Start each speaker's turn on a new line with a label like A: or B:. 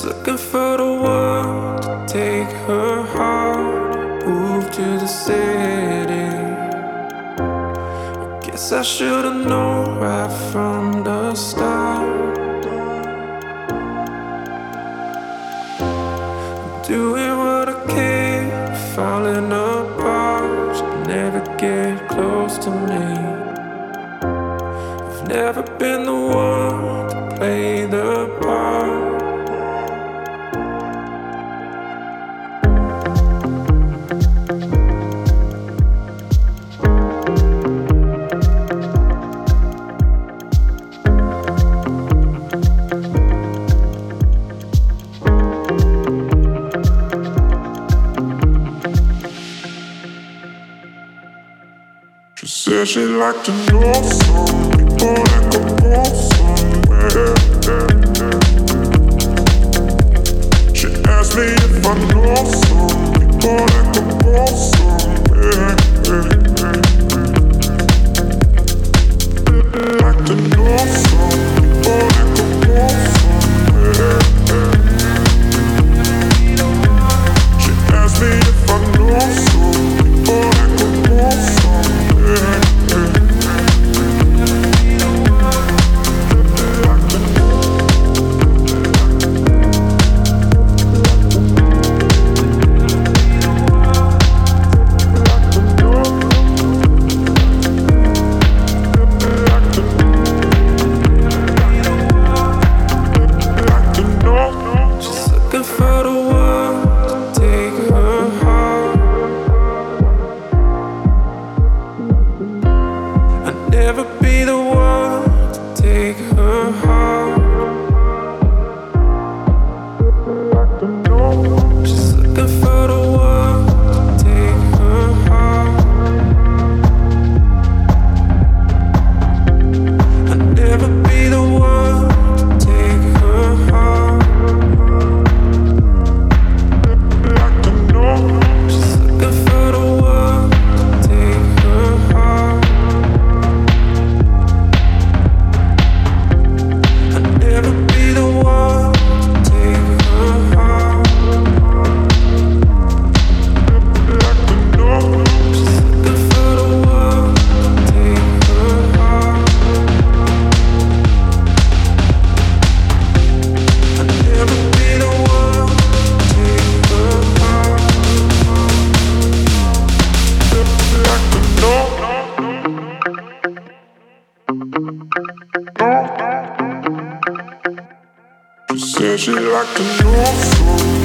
A: looking for the one to take her heart, move to the city. I guess I should've known right from the start. Doing what I can, falling apart. You never get close to me. I've never been the one to play the part.
B: She said she'd like to know some people that could go somewhere. She asked me if I know some people that could go somewhere. Like to know some people that could go somewhere. She asked me if I know some people that could go somewhere.
A: Never be the one to take her heart. She's looking for the one to take her heart. I'll never be the one to take her heart. She's looking for the one to take her heart. She said she'd like to know some